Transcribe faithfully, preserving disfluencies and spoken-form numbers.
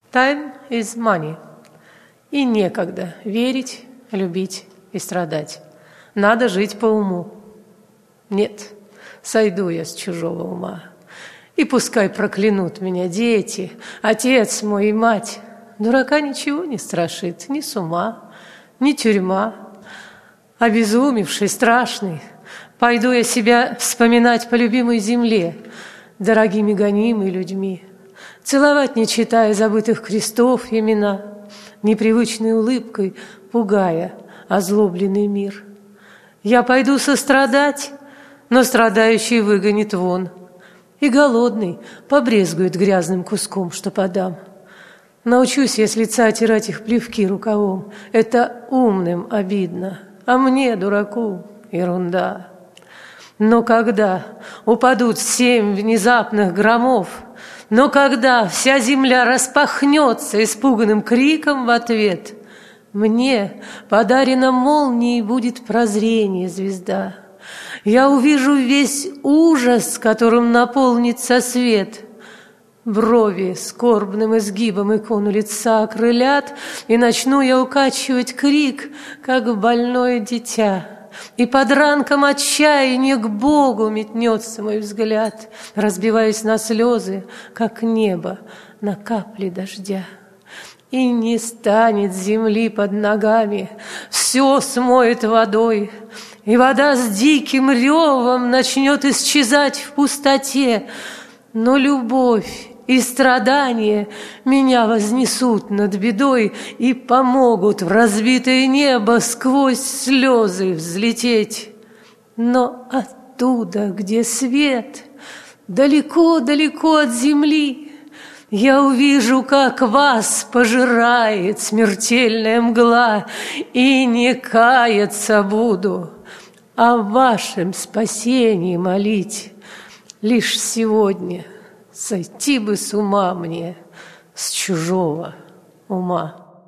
Time is money. И некогда верить, любить и страдать. Надо жить по уму. Нет, сойду я с чужого ума. И пускай проклянут меня дети, отец мой и мать. Дурака ничего не страшит, ни с ума, ни тюрьма. Обезумевший, страшный, пойду я себя вспоминать по любимой земле, дорогими гонимой людьми, целовать, не читая забытых крестов имена, непривычной улыбкой пугая озлобленный мир. Я пойду сострадать, но страдающий выгонит вон, и голодный побрезгует грязным куском, что подам. Научусь я с лица отирать их плевки рукавом, это умным обидно, а мне, дураку, ерунда. Но когда упадут семь внезапных громов, но когда вся земля распахнется испуганным криком в ответ, мне подарена молнией будет прозрение звезда. Я увижу весь ужас, которым наполнится свет. Брови скорбным изгибом икону лица окрылят, и начну я укачивать крик, как больное дитя. И под ранком отчаяния к Богу метнется мой взгляд, разбиваясь на слезы, как небо на капли дождя. И не станет земли под ногами, все смоет водой, и вода с диким ревом начнет исчезать в пустоте. Но любовь и страдания меня вознесут над бедой и помогут в разбитое небо сквозь слезы взлететь. Но оттуда, где свет, далеко-далеко от земли, я увижу, как вас пожирает смертельная мгла, и не каяться буду, о вашем спасении молить. Лишь сегодня сойти бы с ума мне с чужого ума.